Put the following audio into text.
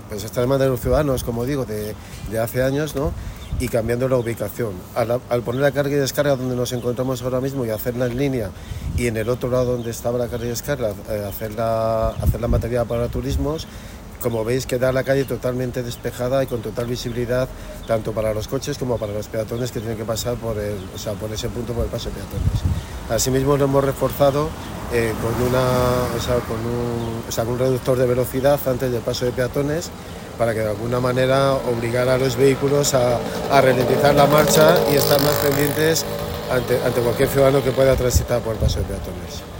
pues esta demanda de los ciudadanos, como digo, de hace años, ¿no? Y cambiando la ubicación. Al poner la carga y descarga donde nos encontramos ahora mismo y hacerla en línea, y en el otro lado donde estaba la carga y descarga, hacer la materia para turismos, como veis queda la calle totalmente despejada y con total visibilidad tanto para los coches como para los peatones que tienen que pasar por ese punto, por el paso de peatones. Asimismo lo hemos reforzado con un reductor de velocidad antes del paso de peatones, para que de alguna manera obligar a los vehículos a ralentizar la marcha y estar más pendientes ante cualquier ciudadano que pueda transitar por el paso de peatones.